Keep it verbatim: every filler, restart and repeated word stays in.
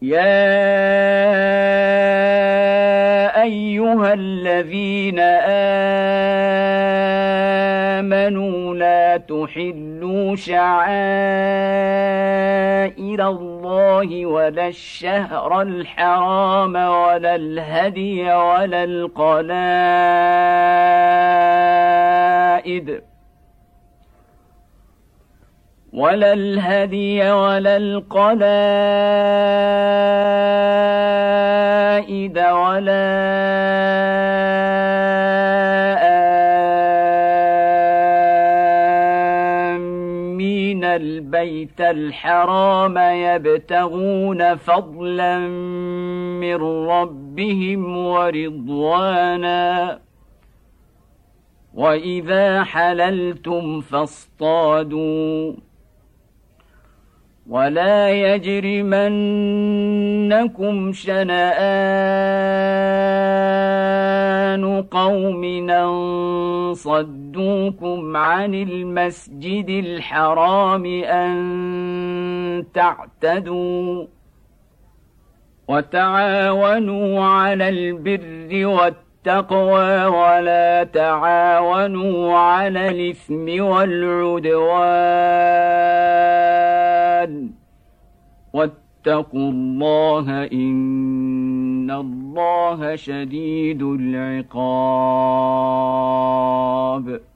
يا أيها الذين آمنوا لا تحلوا شعائر الله ولا الشهر الحرام ولا الهدي ولا القلائد ولا الهدي ولا القلائد ولا آمين البيت الحرام يبتغون فضلا من ربهم ورضوانا وإذا حللتم فاصطادوا ولا يجرمنكم شنآن قوم أن صدوكم عن المسجد الحرام أن تعتدوا وتعاونوا على البر والتقوى ولا تعاونوا على الإثم والعدوان واتقوا الله إن الله شديد العقاب.